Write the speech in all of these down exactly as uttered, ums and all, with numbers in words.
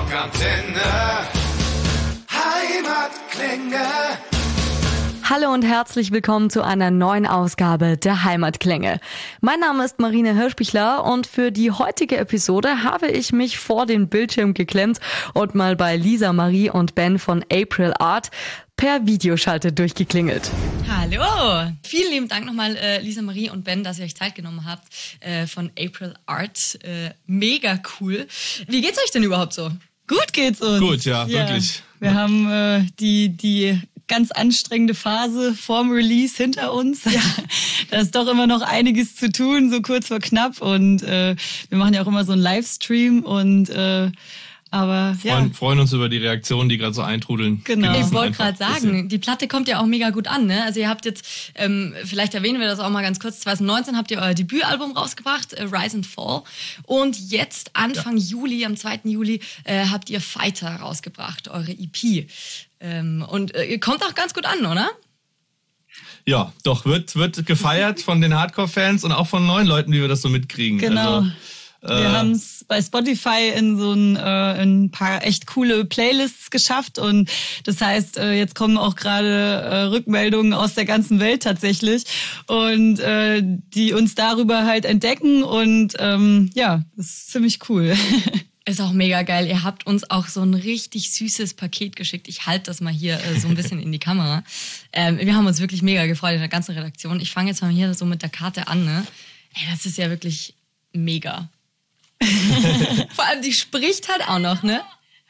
Rockantenne Heimatklänge. Hallo und herzlich willkommen zu einer neuen Ausgabe der Heimatklänge. Mein Name ist Marina Hirschbichler und für die heutige Episode habe ich mich vor den Bildschirm geklemmt und mal bei Lisa Marie und Ben von April Art per Videoschalte durchgeklingelt. Hallo! Vielen lieben Dank nochmal, äh, Lisa Marie und Ben, dass ihr euch Zeit genommen habt äh, von April Art. Äh, mega cool. Wie geht's euch denn überhaupt so? Gut geht's uns. Gut, ja, ja. wirklich. Wir haben äh, die die ganz anstrengende Phase vorm Release hinter uns. Ja. Da ist doch immer noch einiges zu tun, so kurz vor knapp. Und äh, wir machen ja auch immer so einen Livestream und äh, aber ja. Freuen, freuen uns über die Reaktionen, die gerade so eintrudeln. Genau. Ich wollte gerade sagen, die Platte kommt ja auch mega gut an, ne? Also ihr habt jetzt, ähm, vielleicht erwähnen wir das auch mal ganz kurz, zwanzig neunzehn habt ihr euer Debütalbum rausgebracht, äh, Rise and Fall. Und jetzt Anfang ja. Juli, am zweiten Juli, äh, habt ihr Fighter rausgebracht, eure E P. Ähm, und äh, kommt auch ganz gut an, oder? Ja, doch, wird wird gefeiert von den Hardcore-Fans und auch von neuen Leuten, wie wir das so mitkriegen. Genau. Also, Wir äh, haben es bei Spotify in so ein, äh, in ein paar echt coole Playlists geschafft und das heißt, äh, jetzt kommen auch gerade äh, Rückmeldungen aus der ganzen Welt tatsächlich und äh, die uns darüber halt entdecken und ähm, ja, das ist ziemlich cool. Ist auch mega geil. Ihr habt uns auch so ein richtig süßes Paket geschickt. Ich halte das mal hier äh, so ein bisschen in die Kamera. Ähm, wir haben uns wirklich mega gefreut in der ganzen Redaktion. Ich fange jetzt mal hier so mit der Karte an, ne? Ey, das ist ja wirklich mega. Vor allem, die spricht halt auch noch, ne?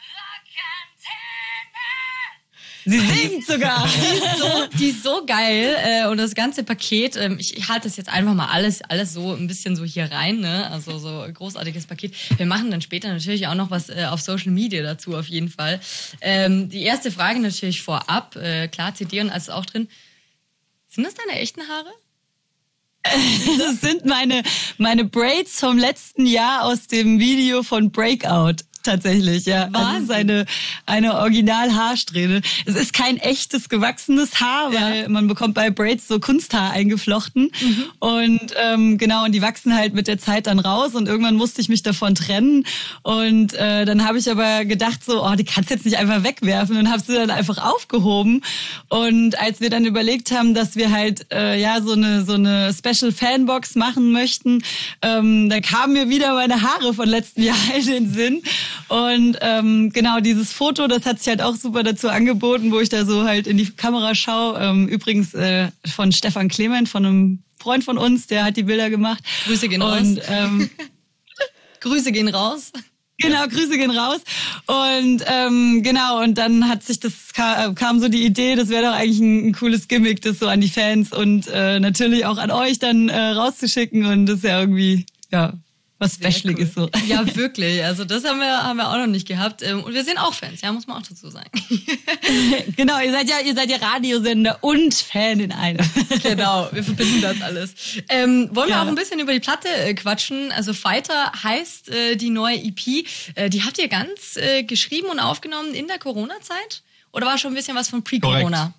Sie singt sogar. Die ist so, die ist so geil. Äh, und das ganze Paket, ähm, ich, ich halte das jetzt einfach mal alles alles so ein bisschen so hier rein, ne? Also so ein großartiges Paket. Wir machen dann später natürlich auch noch was äh, auf Social Media dazu, auf jeden Fall. Ähm, die erste Frage natürlich vorab. Äh, klar, C D und alles auch drin. Sind das deine echten Haare? Das sind meine meine Braids vom letzten Jahr aus dem Video von Breakout. Tatsächlich, ja. Das ist eine, eine Original-Haarsträhne. Es ist kein echtes gewachsenes Haar, weil ja. man bekommt bei Braids so Kunsthaar eingeflochten. Mhm. Und ähm, genau, und die wachsen halt mit der Zeit dann raus und irgendwann musste ich mich davon trennen. Und äh, dann habe ich aber gedacht so, oh, die kannst du jetzt nicht einfach wegwerfen und habe sie dann einfach aufgehoben. Und als wir dann überlegt haben, dass wir halt äh, ja so eine so eine Special Fanbox machen möchten, ähm, da kamen mir wieder meine Haare von letzten Jahr in den Sinn. Und ähm, genau, dieses Foto, das hat sich halt auch super dazu angeboten, wo ich da so halt in die Kamera schaue. Ähm, übrigens äh, von Stefan Clement, von einem Freund von uns, der hat die Bilder gemacht. Grüße gehen raus. Und, ähm, Grüße gehen raus. Genau, Grüße gehen raus. Und ähm, genau, und dann hat sich das kam, kam so die Idee, das wäre doch eigentlich ein, ein cooles Gimmick, das so an die Fans und äh, natürlich auch an euch dann äh, rauszuschicken. Und das ist ja irgendwie, ja, was Specialiges cool. so. Ja, wirklich. Also das haben wir haben wir auch noch nicht gehabt. Und wir sind auch Fans, ja, muss man auch dazu sagen. Genau, ihr seid ja ihr seid ja Radiosender und Fan in einem. Genau, wir verbinden das alles. Ähm, wollen wir ja. auch ein bisschen über die Platte äh, quatschen? Also Fighter heißt äh, die neue E P. Äh, die habt ihr ganz äh, geschrieben und aufgenommen in der Corona-Zeit? Oder war schon ein bisschen was von Pre-Corona? Korrekt.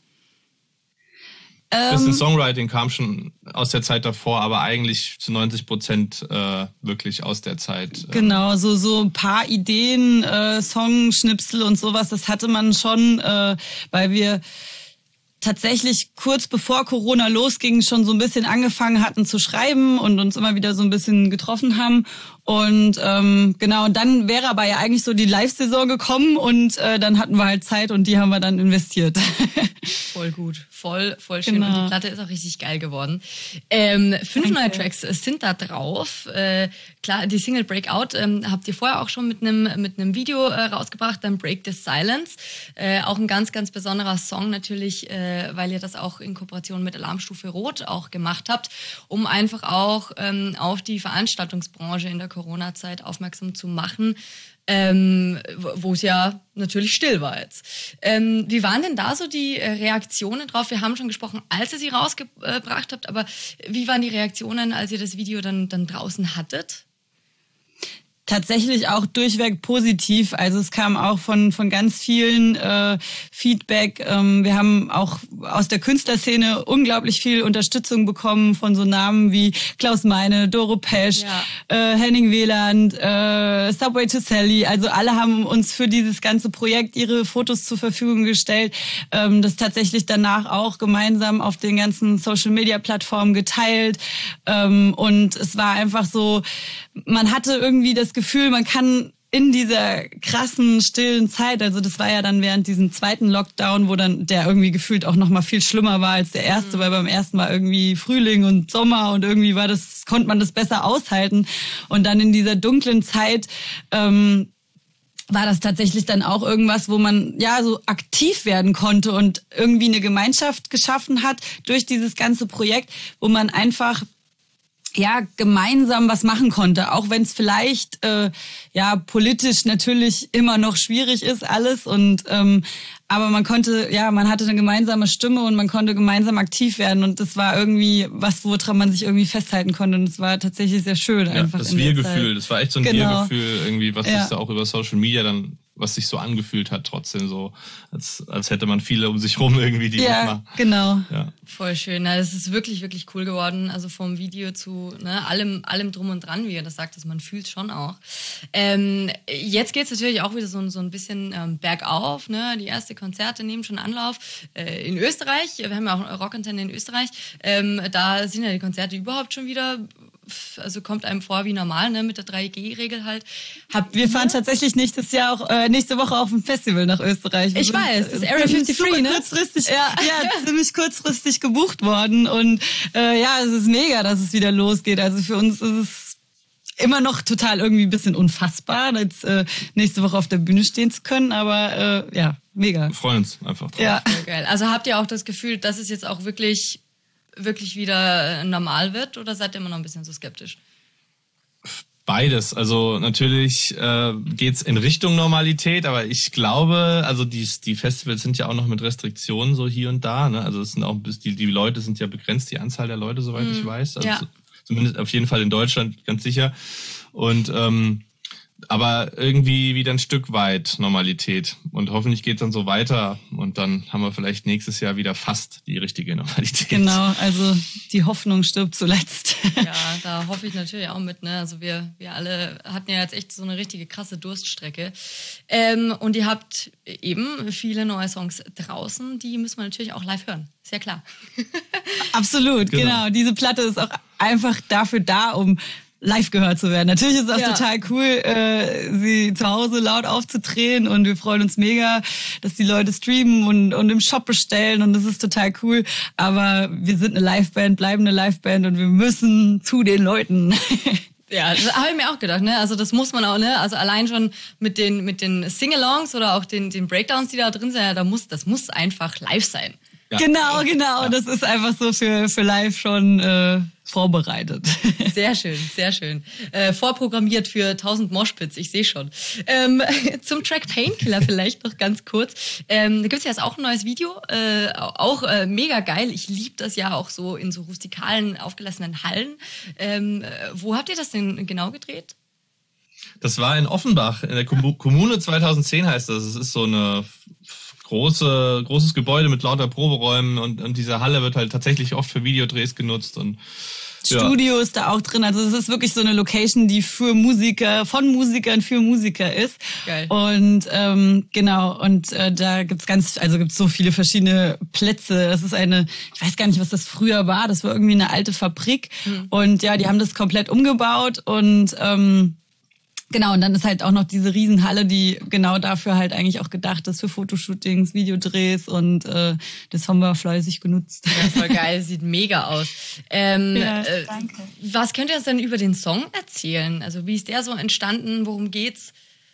Das Songwriting kam schon aus der Zeit davor, aber eigentlich zu neunzig Prozent äh, wirklich aus der Zeit. Äh. Genau, so so ein paar Ideen, äh, Songschnipsel und sowas, das hatte man schon, äh, weil wir tatsächlich kurz bevor Corona losging schon so ein bisschen angefangen hatten zu schreiben und uns immer wieder so ein bisschen getroffen haben. Und ähm, genau, und dann wäre aber ja eigentlich so die Live-Saison gekommen und äh, dann hatten wir halt Zeit und die haben wir dann investiert. Voll gut, voll, voll schön. Genau. Und die Platte ist auch richtig geil geworden. Ähm, fünf Danke. neue Tracks sind da drauf. Äh, klar, die Single Breakout ähm, habt ihr vorher auch schon mit einem mit einem Video äh, rausgebracht, dann Break the Silence. Äh, auch ein ganz, ganz besonderer Song natürlich, äh, weil ihr das auch in Kooperation mit Alarmstufe Rot auch gemacht habt, um einfach auch ähm, auf die Veranstaltungsbranche in der Corona-Zeit aufmerksam zu machen, ähm, wo es ja natürlich still war jetzt. Ähm, wie waren denn da so die äh, Reaktionen drauf? Wir haben schon gesprochen, als ihr sie rausgebracht habt, aber wie waren die Reaktionen, als ihr das Video dann, dann draußen hattet? tatsächlich auch durchweg positiv. Also es kam auch von von ganz vielen äh, Feedback. Ähm, wir haben auch aus der Künstlerszene unglaublich viel Unterstützung bekommen von so Namen wie Klaus Meine, Doro Pesch, ja. äh, Henning Wieland, äh, Subway to Sally. Also alle haben uns für dieses ganze Projekt ihre Fotos zur Verfügung gestellt. Ähm, das tatsächlich danach auch gemeinsam auf den ganzen Social-Media-Plattformen geteilt. Ähm, und es war einfach so, man hatte irgendwie das Gefühl, man kann in dieser krassen, stillen Zeit, also das war ja dann während diesem zweiten Lockdown, wo dann der irgendwie gefühlt auch noch mal viel schlimmer war als der erste, mhm. weil beim ersten war irgendwie Frühling und Sommer und irgendwie war das, konnte man das besser aushalten. Und dann in dieser dunklen Zeit ähm, war das tatsächlich dann auch irgendwas, wo man ja so aktiv werden konnte und irgendwie eine Gemeinschaft geschaffen hat durch dieses ganze Projekt, wo man einfach ja gemeinsam was machen konnte, auch wenn es vielleicht äh, ja politisch natürlich immer noch schwierig ist alles und ähm, aber man konnte ja man hatte eine gemeinsame Stimme und man konnte gemeinsam aktiv werden und das war irgendwie was, woran man sich irgendwie festhalten konnte und es war tatsächlich sehr schön ja, einfach. Das Wir-Gefühl, das war echt so ein genau. Wir-Gefühl irgendwie, was ja. sich da auch über Social Media dann was sich so angefühlt hat, trotzdem so, als, als hätte man viele um sich rum irgendwie, die ja, mitmachen. Genau. Ja, voll schön. Es ist wirklich, wirklich cool geworden. Also vom Video zu ne, allem, allem drum und dran, wie ihr das sagt, dass man fühlt schon auch. Ähm, jetzt geht's natürlich auch wieder so, so ein bisschen ähm, bergauf. Ne? Die ersten Konzerte nehmen schon Anlauf. Äh, in Österreich, wir haben ja auch Rockantenne in Österreich, ähm, da sind ja die Konzerte überhaupt schon wieder... Also kommt einem vor wie normal, ne, mit der drei G Regel halt. Habt wir fahren tatsächlich nächstes Jahr auch, äh, nächste Woche auf ein Festival nach Österreich. Wir ich sind, weiß, das Area fünfundfünfzig, ne? Kurzfristig, ja, ja, ziemlich kurzfristig gebucht worden und äh, ja, es ist mega, dass es wieder losgeht. Also für uns ist es immer noch total irgendwie ein bisschen unfassbar, jetzt äh, nächste Woche auf der Bühne stehen zu können, aber äh, ja, mega. Wir freuen uns einfach drauf. Ja. Sehr geil. Also habt ihr auch das Gefühl, dass es jetzt auch wirklich wirklich wieder normal wird oder seid ihr immer noch ein bisschen so skeptisch? Beides. Also natürlich äh, geht's in Richtung Normalität, aber ich glaube, also die, die Festivals sind ja auch noch mit Restriktionen so hier und da. Ne? Also es sind auch die, die Leute sind ja begrenzt, die Anzahl der Leute, soweit mm, ich weiß. Also ja. Zumindest auf jeden Fall in Deutschland, ganz sicher. Und ähm, aber irgendwie wieder ein Stück weit Normalität. Und hoffentlich geht's dann so weiter. Und dann haben wir vielleicht nächstes Jahr wieder fast die richtige Normalität. Genau, also die Hoffnung stirbt zuletzt. Ja, da hoffe ich natürlich auch mit. Ne? Also wir, wir alle hatten ja jetzt echt so eine richtige krasse Durststrecke. Ähm, und ihr habt eben viele neue Songs draußen. Die müssen wir natürlich auch live hören. Ist ja klar. Absolut, genau. genau. Diese Platte ist auch einfach dafür da, um live gehört zu werden. Natürlich ist es auch ja. total cool, äh, sie zu Hause laut aufzudrehen und wir freuen uns mega, dass die Leute streamen und, und im Shop bestellen und das ist total cool. Aber wir sind eine Liveband, bleiben eine Liveband und wir müssen zu den Leuten. Ja, das habe ich mir auch gedacht, ne? Also das muss man auch, ne? Also allein schon mit den mit den Sing-Alongs oder auch den den Breakdowns, die da drin sind, ja, da muss das muss einfach live sein. Ja. Genau, genau. Ja. Das ist einfach so für für live schon äh, vorbereitet. Sehr schön, sehr schön. Äh, vorprogrammiert für tausend Moshpits, ich sehe schon. Ähm, zum Track Painkiller vielleicht noch ganz kurz. Ähm, da gibt's ja jetzt auch ein neues Video, äh, auch äh, mega geil. Ich liebe das ja auch so in so rustikalen, aufgelassenen Hallen. Ähm, wo habt ihr das denn genau gedreht? Das war in Offenbach, in der Kommune zweitausendzehn heißt das. Es ist so eine große, großes Gebäude mit lauter Proberäumen und, und diese Halle wird halt tatsächlich oft für Videodrehs genutzt und ja. Studio ist da auch drin, also es ist wirklich so eine Location, die für Musiker, von Musikern für Musiker ist. Geil. Und ähm, genau, und äh, da gibt's ganz, also gibt's so viele verschiedene Plätze. Das ist eine, ich weiß gar nicht, was das früher war, das war irgendwie eine alte Fabrik. Mhm. Und ja, die haben das komplett umgebaut und ähm, genau, und dann ist halt auch noch diese Riesenhalle, die genau dafür halt eigentlich auch gedacht ist, für Fotoshootings, Videodrehs und äh, das haben wir fleißig genutzt. Ja, voll geil, sieht mega aus. Ähm, ja, danke. Äh, was könnt ihr uns denn über den Song erzählen? Also wie ist der so entstanden, worum geht's?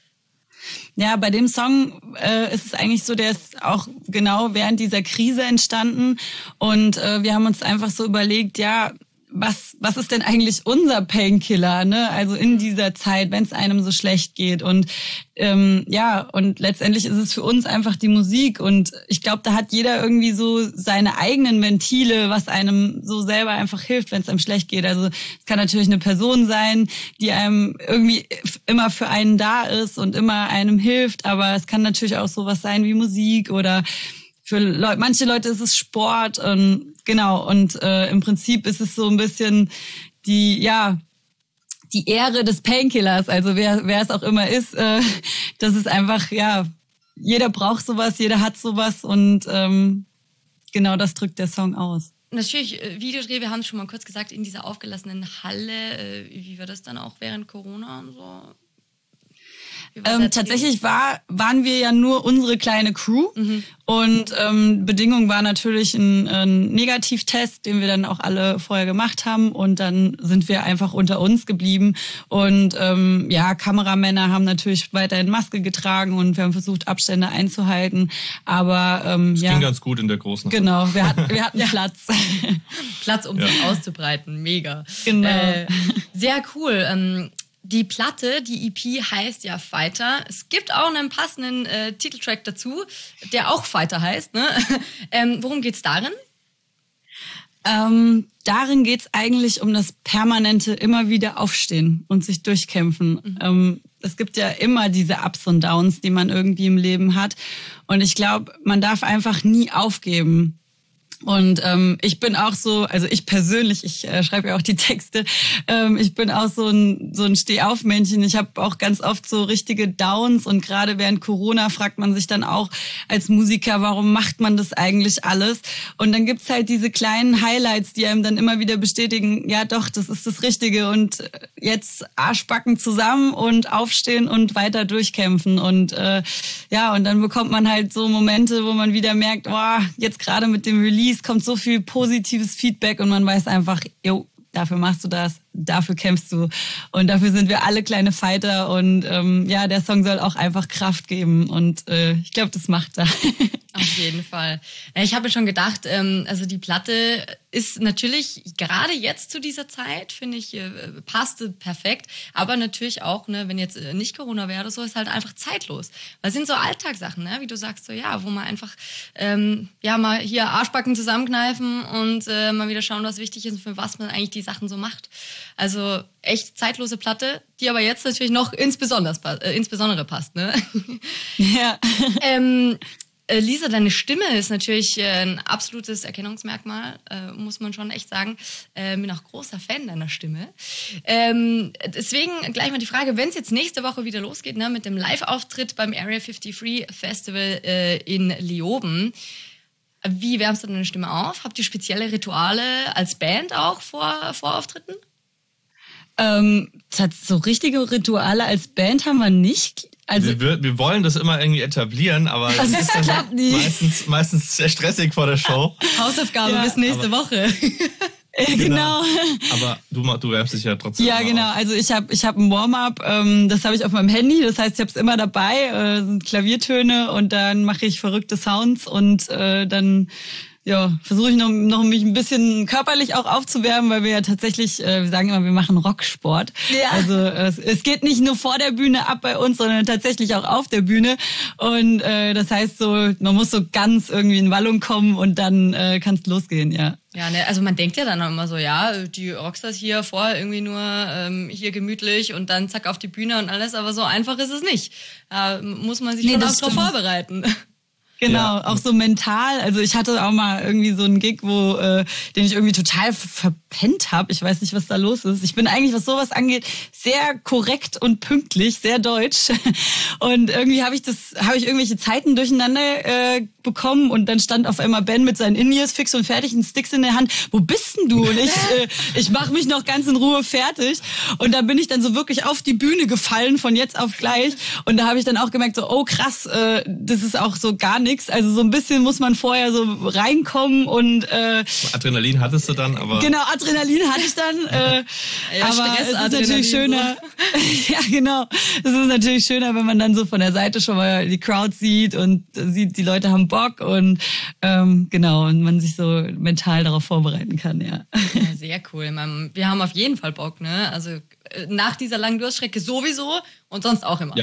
Ja, bei dem Song äh, ist es eigentlich so, der ist auch genau während dieser Krise entstanden und äh, wir haben uns einfach so überlegt, ja, was was ist denn eigentlich unser Painkiller, ne? Also in dieser Zeit, wenn es einem so schlecht geht. Und ähm, ja, und letztendlich ist es für uns einfach die Musik. Und ich glaube, da hat jeder irgendwie so seine eigenen Ventile, was einem so selber einfach hilft, wenn es einem schlecht geht. Also es kann natürlich eine Person sein, die einem irgendwie immer für einen da ist und immer einem hilft. Aber es kann natürlich auch sowas sein wie Musik oder für Leute, manche Leute ist es Sport, ähm, genau. Und äh, im Prinzip ist es so ein bisschen die, ja, die Ehre des Painkillers. Also wer, wer es auch immer ist, äh, das ist einfach, ja, jeder braucht sowas, jeder hat sowas und ähm, genau das drückt der Song aus. Natürlich, Videodreh, wir haben es schon mal kurz gesagt, in dieser aufgelassenen Halle. Wie war das dann auch während Corona und so? Ähm, tatsächlich war, waren wir ja nur unsere kleine Crew mhm. und ähm, Bedingung war natürlich ein, ein Negativtest, den wir dann auch alle vorher gemacht haben und dann sind wir einfach unter uns geblieben und ähm, ja, Kameramänner haben natürlich weiterhin Maske getragen und wir haben versucht, Abstände einzuhalten, aber ähm, das ja. ging ganz gut in der großen Halle. Genau, wir hatten, wir hatten ja. Platz. Platz, um ja. sich auszubreiten, mega. Genau. Äh, sehr cool. Ähm, Die Platte, die E P heißt ja Fighter. Es gibt auch einen passenden äh, Titeltrack dazu, der auch Fighter heißt. Ne? ähm, worum geht's darin? Ähm, darin geht's eigentlich um das permanente immer wieder aufstehen und sich durchkämpfen. Mhm. Ähm, es gibt ja immer diese Ups und Downs, die man irgendwie im Leben hat. Und ich glaube, man darf einfach nie aufgeben. Und ähm, ich bin auch so, also ich persönlich, ich äh, schreibe ja auch die Texte, ähm, ich bin auch so ein so ein Stehaufmännchen. Ich habe auch ganz oft so richtige Downs und gerade während Corona fragt man sich dann auch als Musiker, warum macht man das eigentlich alles? Und dann gibt's halt diese kleinen Highlights, die einem dann immer wieder bestätigen, ja doch, das ist das Richtige und jetzt Arschbacken zusammen und aufstehen und weiter durchkämpfen. Und äh, ja, und dann bekommt man halt so Momente, wo man wieder merkt, oh, jetzt gerade mit dem Release kommt so viel positives Feedback und man weiß einfach, jo, dafür machst du das, dafür kämpfst du und dafür sind wir alle kleine Fighter und ähm, ja, der Song soll auch einfach Kraft geben und äh, ich glaube, das macht er. Auf jeden Fall. Ich habe schon gedacht, ähm, also die Platte ist natürlich gerade jetzt zu dieser Zeit, finde ich, äh, passte perfekt, aber natürlich auch, ne, wenn jetzt äh, nicht Corona wäre oder so, ist halt einfach zeitlos. Weil es sind so Alltagssachen, ne, wie du sagst, so ja, wo man einfach ähm, ja mal hier Arschbacken zusammenkneifen und äh, mal wieder schauen, was wichtig ist und für was man eigentlich die Sachen so macht. Also echt zeitlose Platte, die aber jetzt natürlich noch insbesondere, äh, insbesondere passt, ne? Ja. ähm, Lisa, deine Stimme ist natürlich ein absolutes Erkennungsmerkmal, äh, muss man schon echt sagen. Äh, bin auch großer Fan deiner Stimme. Ähm, deswegen gleich mal die Frage, wenn es jetzt nächste Woche wieder losgeht, ne, mit dem Live-Auftritt beim Area fünfundfünfzig Festival äh, in Leoben, wie wärmst du deine Stimme auf? Habt ihr spezielle Rituale als Band auch vor, vor Auftritten? Ähm, so richtige Rituale als Band haben wir nicht. Also wir, wir wollen das immer irgendwie etablieren, aber das ist dann meistens, meistens sehr stressig vor der Show. Hausaufgabe ja, bis nächste aber, Woche. Genau. genau. Aber du, du wärmst dich ja trotzdem. Ja, genau. Auf. Also ich habe ich hab ein Warm-up, ähm, das habe ich auf meinem Handy. Das heißt, ich habe es immer dabei, äh, sind Klaviertöne und dann mache ich verrückte Sounds und äh, dann ja, versuche ich noch, noch mich ein bisschen körperlich auch aufzuwärmen, weil wir ja tatsächlich, äh, wir sagen immer, wir machen Rocksport. Ja. Also es, es geht nicht nur vor der Bühne ab bei uns, sondern tatsächlich auch auf der Bühne. Und äh, das heißt so, man muss so ganz irgendwie in Wallung kommen und dann äh, kann es losgehen, ja. Ja, ne, also man denkt ja dann auch immer so, ja, die Rockstars hier vorher irgendwie nur ähm, hier gemütlich und dann zack auf die Bühne und alles, aber so einfach ist es nicht. Da muss man sich nee, schon auch drauf vorbereiten. Genau, ja. Auch so mental. Also ich hatte auch mal irgendwie so einen Gig, wo äh, den ich irgendwie total verpennt habe. Ich weiß nicht, was da los ist. Ich bin eigentlich, was sowas angeht, sehr korrekt und pünktlich, sehr deutsch. Und irgendwie habe ich das, habe ich irgendwelche Zeiten durcheinander äh, bekommen und dann stand auf einmal Ben mit seinen In-Ears fix und fertig, einen Sticks in der Hand. Wo bist denn du? Und ich, äh, ich mache mich noch ganz in Ruhe fertig. Und da bin ich dann so wirklich auf die Bühne gefallen von jetzt auf gleich. Und da habe ich dann auch gemerkt, so, oh krass, äh, das ist auch so gar nicht nichts. Also so ein bisschen muss man vorher so reinkommen und äh, Adrenalin hattest du dann, aber genau, Adrenalin hatte ich dann. Äh, ja, aber Stress, es ist Adrenalin natürlich schöner. So. Ja, genau. Es ist natürlich schöner, wenn man dann so von der Seite schon mal die Crowd sieht und sieht, die Leute haben Bock und ähm, genau und man sich so mental darauf vorbereiten kann. Ja. Ja, sehr cool. Man, wir haben auf jeden Fall Bock, ne? Also nach dieser langen Durststrecke sowieso und sonst auch immer. Ja,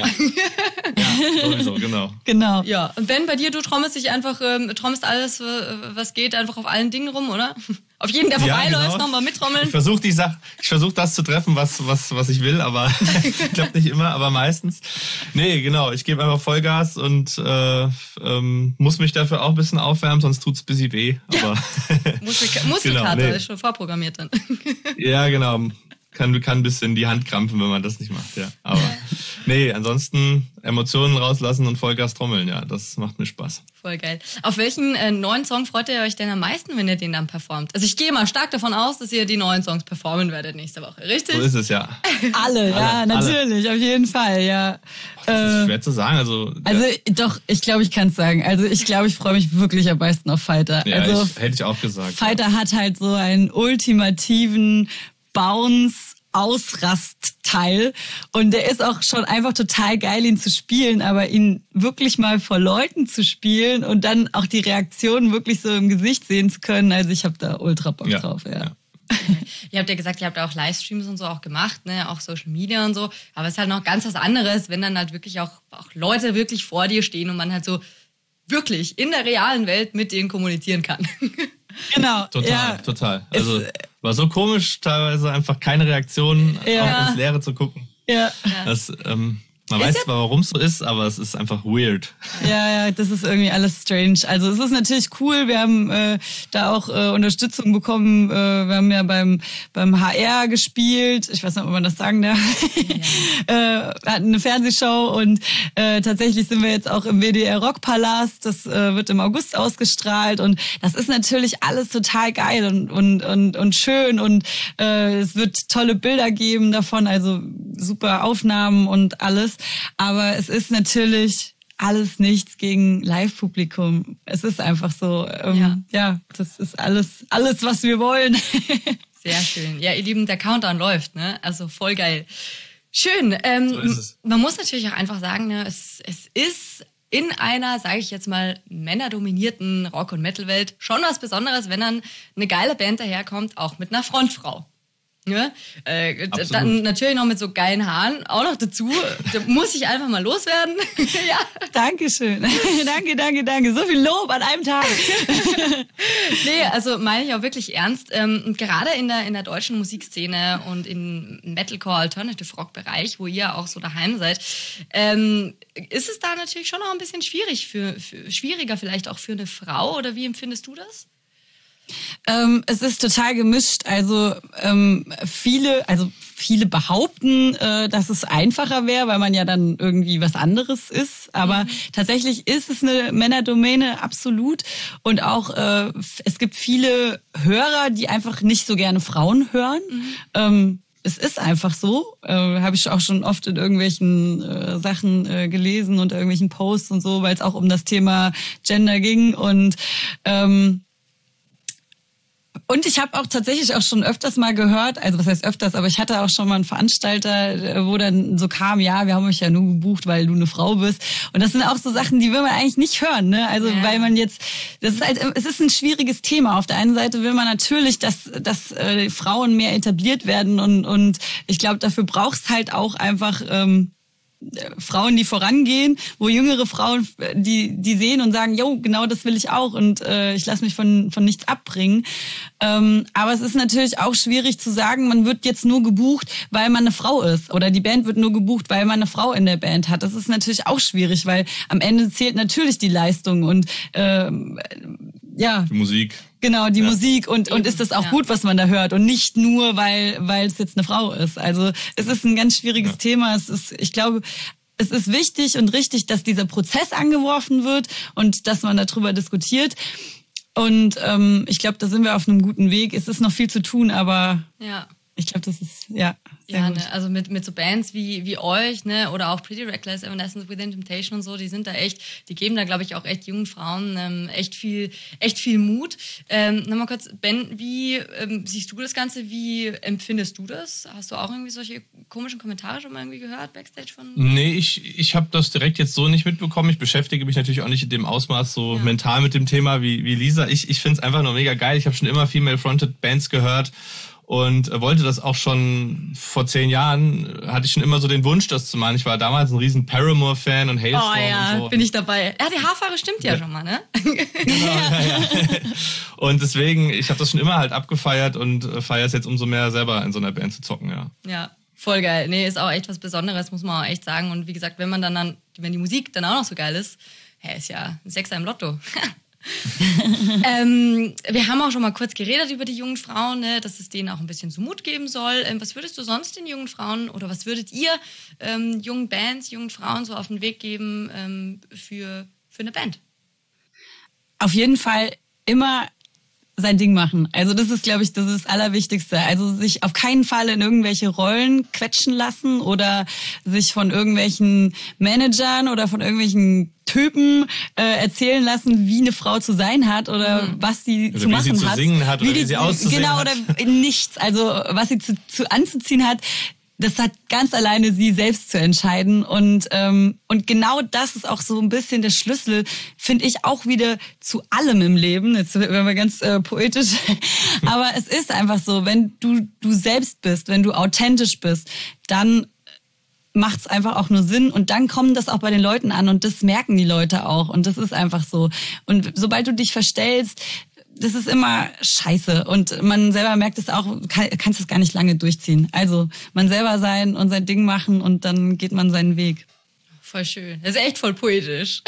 ja sowieso, genau. Genau. Ja, und Ben, bei dir, du trommelst dich einfach, ähm, trommelst alles, was geht, einfach auf allen Dingen rum, oder? Auf jeden, der vorbeiläuft, ja, genau. Nochmal mittrommeln. Ich versuche die Sache, ich versuche das zu treffen, was was was ich will, aber klappt nicht immer, aber meistens. Nee, genau, ich gebe einfach Vollgas und äh, ähm, muss mich dafür auch ein bisschen aufwärmen, sonst tut's ein bisschen weh. Aber Muskelkater genau, nee. ist schon vorprogrammiert dann. Ja, genau. Kann, kann ein bisschen die Hand krampfen, wenn man das nicht macht, ja. Aber nee, ansonsten Emotionen rauslassen und Vollgas trommeln, ja, das macht mir Spaß. Voll geil. Auf welchen äh, neuen Song freut ihr euch denn am meisten, wenn ihr den dann performt? Also ich gehe mal stark davon aus, dass ihr die neuen Songs performen werdet nächste Woche, richtig? So ist es, ja. Alle, ja, alle, natürlich, alle. Auf jeden Fall, ja. Das ist schwer zu sagen, also... Also ja. Doch, ich glaube, ich kann es sagen. Also ich glaube, ich freue mich wirklich am meisten auf Fighter. Ja, also, ich, hätte ich auch gesagt. Fighter ja. hat halt so einen ultimativen Bounce, Ausrastteil und der ist auch schon einfach total geil, ihn zu spielen, aber ihn wirklich mal vor Leuten zu spielen und dann auch die Reaktionen wirklich so im Gesicht sehen zu können, also ich habe da ultra Bock ja. drauf, ja. ja. Ihr habt ja gesagt, ihr habt auch Livestreams und so auch gemacht, ne, auch Social Media und so, aber es ist halt noch ganz was anderes, wenn dann halt wirklich auch, auch Leute wirklich vor dir stehen und man halt so wirklich in der realen Welt mit denen kommunizieren kann. Genau. Total, ja. total. Also war so komisch, teilweise einfach keine Reaktion, ja. auch ins Leere zu gucken. Ja. Das, ähm, man ist weiß zwar, warum es so ist, aber es ist einfach weird. Ja, ja, das ist irgendwie alles strange. Also es ist natürlich cool, wir haben äh, da auch äh, Unterstützung bekommen. Äh, wir haben ja beim beim H R gespielt. Ich weiß nicht, ob man das sagen darf. Ja. äh, wir hatten eine Fernsehshow und äh, tatsächlich sind wir jetzt auch im W D R Rockpalast. Das äh, wird im August ausgestrahlt und das ist natürlich alles total geil und und und, und schön und äh, es wird tolle Bilder geben davon, also super Aufnahmen und alles. Aber es ist natürlich alles nichts gegen Live-Publikum. Es ist einfach so, ähm, ja. ja, das ist alles, alles, was wir wollen. Sehr schön. Ja, ihr Lieben, der Countdown läuft, ne? Also voll geil. Schön. Ähm, so ist es. Man muss natürlich auch einfach sagen, ne, es, es ist in einer, sage ich jetzt mal, männerdominierten Rock- und Metal-Welt schon was Besonderes, wenn dann eine geile Band daherkommt, auch mit einer Frontfrau. Ja, äh, dann natürlich noch mit so geilen Haaren auch noch dazu. Da muss ich einfach mal loswerden. Ja. Dankeschön. danke, danke, danke. So viel Lob an einem Tag. Nee, also meine ich auch wirklich ernst. Ähm, gerade in der in der deutschen Musikszene und im Metalcore Alternative Rock Bereich, wo ihr auch so daheim seid, ähm, ist es da natürlich schon noch ein bisschen schwierig für, für schwieriger vielleicht auch für eine Frau, oder wie empfindest du das? Ähm, es ist total gemischt. Also ähm, viele, also viele behaupten, äh, dass es einfacher wäre, weil man ja dann irgendwie was anderes ist. Aber mhm. tatsächlich ist es eine Männerdomäne, absolut. Und auch äh, es gibt viele Hörer, die einfach nicht so gerne Frauen hören. Mhm. Ähm, Es ist einfach so, äh, habe ich auch schon oft in irgendwelchen äh, Sachen äh, gelesen und irgendwelchen Posts und so, weil es auch um das Thema Gender ging und ähm, Und ich habe auch tatsächlich auch schon öfters mal gehört, also was heißt öfters, aber ich hatte auch schon mal einen Veranstalter, wo dann so kam, ja, wir haben euch ja nur gebucht, weil du eine Frau bist. Und das sind auch so Sachen, die will man eigentlich nicht hören, ne? Also ja. weil man jetzt, das ist halt, es ist ein schwieriges Thema. Auf der einen Seite will man natürlich, dass dass äh, Frauen mehr etabliert werden und und ich glaube, dafür brauchst halt auch einfach ähm, Frauen, die vorangehen, wo jüngere Frauen, die die sehen und sagen, jo, genau das will ich auch und äh, ich lasse mich von von nichts abbringen. Ähm, aber es ist natürlich auch schwierig zu sagen, man wird jetzt nur gebucht, weil man eine Frau ist oder die Band wird nur gebucht, weil man eine Frau in der Band hat. Das ist natürlich auch schwierig, weil am Ende zählt natürlich die Leistung und ähm, ja, die Musik. Genau, die ja. Musik und und ist das auch ja. gut, was man da hört und nicht nur, weil weil es jetzt eine Frau ist. Also es ist ein ganz schwieriges ja. Thema. Es ist, ich glaube, es ist wichtig und richtig, dass dieser Prozess angeworfen wird und dass man darüber diskutiert. Und ähm, ich glaube, da sind wir auf einem guten Weg. Es ist noch viel zu tun, aber ja. Ich glaube, das ist, ja, sehr Ja, gut. ne, also mit, mit so Bands wie, wie euch, ne, oder auch Pretty Reckless, Evanescence Within Temptation und so, die sind da echt, die geben da, glaube ich, auch echt jungen Frauen ähm, echt viel, echt viel Mut. Ähm, nochmal kurz, Ben, wie ähm, siehst du das Ganze? Wie empfindest du das? Hast du auch irgendwie solche komischen Kommentare schon mal irgendwie gehört, Backstage von? Nee, ich, ich habe das direkt jetzt so nicht mitbekommen. Ich beschäftige mich natürlich auch nicht in dem Ausmaß so Ja. mental mit dem Thema wie, wie Lisa. Ich, ich finde es einfach nur mega geil. Ich habe schon immer Female-Fronted Bands gehört. Und wollte das auch schon vor zehn Jahren, hatte ich schon immer so den Wunsch, das zu machen. Ich war damals ein riesen Paramore-Fan und Hailstorm Oh ja, und so. bin ich dabei. Ja, die Haarfarbe stimmt ja, ja. schon mal, ne? Genau, ja, ja. Und deswegen, ich habe das schon immer halt abgefeiert und feiere es jetzt umso mehr selber in so einer Band zu zocken, ja. Ja, voll geil. Nee, ist auch echt was Besonderes, muss man auch echt sagen. Und wie gesagt, wenn man dann, dann wenn die Musik dann auch noch so geil ist, hey, ist ja ein Sechser im Lotto. ähm, wir haben auch schon mal kurz geredet über die jungen Frauen, ne, dass es denen auch ein bisschen so Mut geben soll. Ähm, was würdest du sonst den jungen Frauen oder was würdet ihr ähm, jungen Bands, jungen Frauen so auf den Weg geben ähm, für, für eine Band? Auf jeden Fall immer sein Ding machen. Also das ist, glaube ich, das ist das Allerwichtigste. Also sich auf keinen Fall in irgendwelche Rollen quetschen lassen oder sich von irgendwelchen Managern oder von irgendwelchen Typen äh, erzählen lassen, wie eine Frau zu sein hat oder mhm. was sie oder zu machen hat. Wie sie zu singen hat oder wie, die, wie sie auszusehen genau, hat. Genau, oder nichts. Also was sie zu, zu anzuziehen hat, das hat ganz alleine sie selbst zu entscheiden. Und ähm, und genau das ist auch so ein bisschen der Schlüssel, finde ich, auch wieder zu allem im Leben. Jetzt werden wir ganz äh, poetisch. Aber es ist einfach so, wenn du du selbst bist, wenn du authentisch bist, dann macht's einfach auch nur Sinn und dann kommt das auch bei den Leuten an und das merken die Leute auch und das ist einfach so. Und sobald du dich verstellst, das ist immer scheiße und man selber merkt es auch, kann, kannst es gar nicht lange durchziehen. Also man selber sein und sein Ding machen und dann geht man seinen Weg. Voll schön. Das ist echt voll poetisch.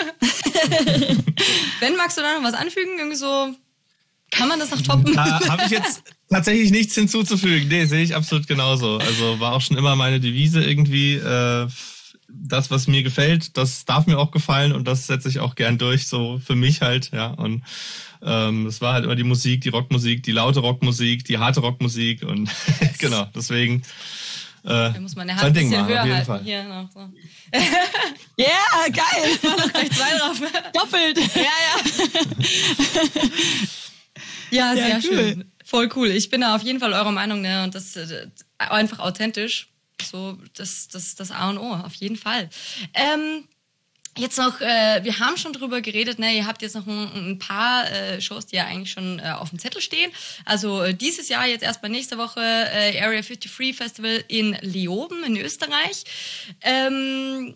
Ben, magst du da noch was anfügen? Irgendwie so, kann man das noch toppen? Da habe ich jetzt tatsächlich nichts hinzuzufügen. Nee, sehe ich absolut genauso. Also war auch schon immer meine Devise irgendwie, äh, das, was mir gefällt, das darf mir auch gefallen und das setze ich auch gern durch, so für mich halt, ja. Und ähm, es war halt immer die Musik, die Rockmusik, die laute Rockmusik, die harte Rockmusik und genau, deswegen äh, da muss man eine Hand ein bisschen machen, höher halten. Fall. Hier noch so. Ja, yeah, geil. War noch gleich zwei drauf. Doppelt. Ja, ja. Ja, sehr ja, cool. Schön. Voll cool. Ich bin da auf jeden Fall eurer Meinung, ne? Und das äh, einfach authentisch. So, das, das, das A und O, auf jeden Fall. Ähm, jetzt noch, äh, wir haben schon drüber geredet, ne? Ihr habt jetzt noch ein, ein paar äh, Shows, die ja eigentlich schon äh, auf dem Zettel stehen. Also äh, dieses Jahr, jetzt erstmal nächste Woche, äh, Area fünfundfünfzig Festival in Leoben in Österreich. Ähm,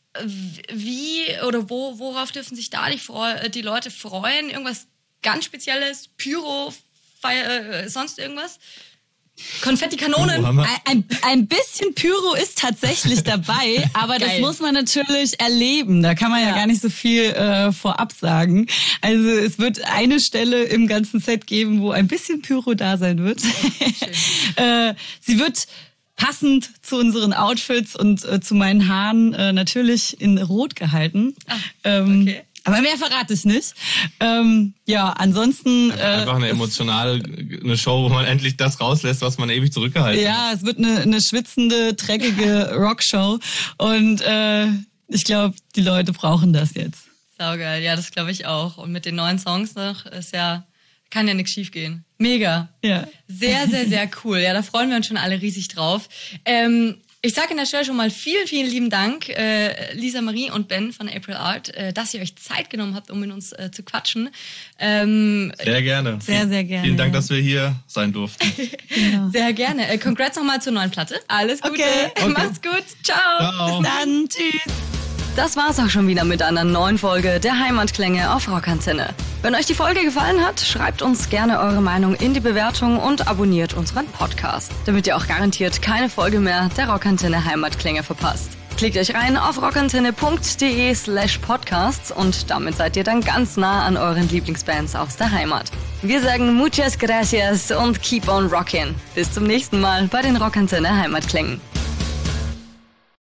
wie oder wo, worauf dürfen sich da die, die Leute freuen? Irgendwas ganz Spezielles? Pyro, Feier, äh, sonst irgendwas? Konfettikanonen. Oh, ein, ein bisschen Pyro ist tatsächlich dabei, aber Geil. Das muss man natürlich erleben. Da kann man ja, ja gar nicht so viel äh, vorab sagen. Also es wird eine Stelle im ganzen Set geben, wo ein bisschen Pyro da sein wird. äh, sie wird passend zu unseren Outfits und äh, zu meinen Haaren äh, natürlich in Rot gehalten. Ah, ähm, okay. Aber mehr verrate ich nicht. Ähm, ja, ansonsten... Äh, Einfach eine emotionale eine Show, wo man endlich das rauslässt, was man ewig zurückgehalten ja, hat. Ja, es wird eine, eine schwitzende, dreckige Rockshow. Und äh, ich glaube, die Leute brauchen das jetzt. Saugeil, ja, das glaube ich auch. Und mit den neuen Songs noch ist ja... Kann ja nichts schief gehen. Mega. Ja. Sehr, sehr, sehr cool. Ja, da freuen wir uns schon alle riesig drauf. Ähm, ich sage an der Stelle schon mal vielen, vielen lieben Dank, äh, Lisa Marie und Ben von April Art, äh, dass ihr euch Zeit genommen habt, um mit uns äh, zu quatschen. Ähm, sehr gerne. Sehr, sehr gerne. Vielen Dank, dass wir hier sein durften. Genau. Sehr gerne. Äh, congrats nochmal zur neuen Platte. Alles Gute. Okay. Okay. Macht's gut. Ciao. Ciao. Bis dann. Tschüss. Das war's auch schon wieder mit einer neuen Folge der Heimatklänge auf Rockantenne. Wenn euch die Folge gefallen hat, schreibt uns gerne eure Meinung in die Bewertung und abonniert unseren Podcast, damit ihr auch garantiert keine Folge mehr der Rockantenne Heimatklänge verpasst. Klickt euch rein auf rockantenne.de slash podcasts und damit seid ihr dann ganz nah an euren Lieblingsbands aus der Heimat. Wir sagen muchas gracias und keep on rockin'. Bis zum nächsten Mal bei den Rockantenne Heimatklängen.